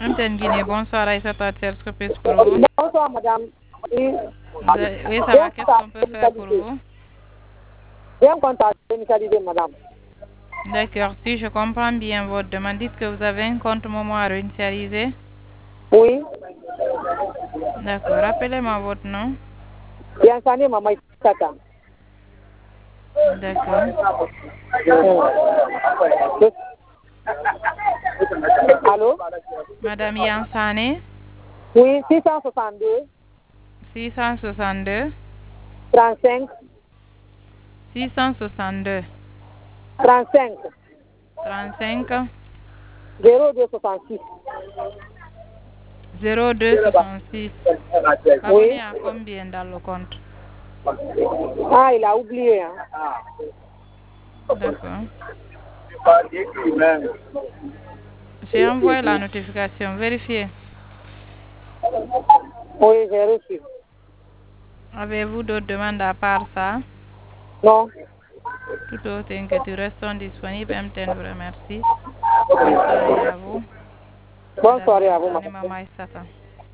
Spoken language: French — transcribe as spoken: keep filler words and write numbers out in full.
M T N Guinée, bonsoir Aïssata, est-ce que je peux pour vous? Bonsoir madame. Oui, Oui, ça va, qu'est-ce qu'on peut faire pour vous? Bien contact initialisé madame. D'accord, si je comprends bien votre demande, dites que vous avez un compte Momo à réinitialiser. Oui. D'accord, rappelez-moi votre nom. Yansane Mama Tata. D'accord. Allô? Madame Yansane. Oui, six cent soixante-deux. six cent soixante-deux. trente-cinq. six cent soixante-deux. trente-cinq. trente-cinq. zéro deux soixante-six. zéro deux soixante-six. Oui. Abonné à combien dans le compte? Ah, il a oublié. Hein. D'accord. J'ai envoyé la notification. Vérifiez. Oui, j'ai reçu. Avez-vous d'autres demandes à part ça? Non. Tout autre inquiétude restons disponibles. M T N vous remercie. Bonne soirée à vous. Bonne Madame soirée à vous, Yansane madame. Mama Aïssata.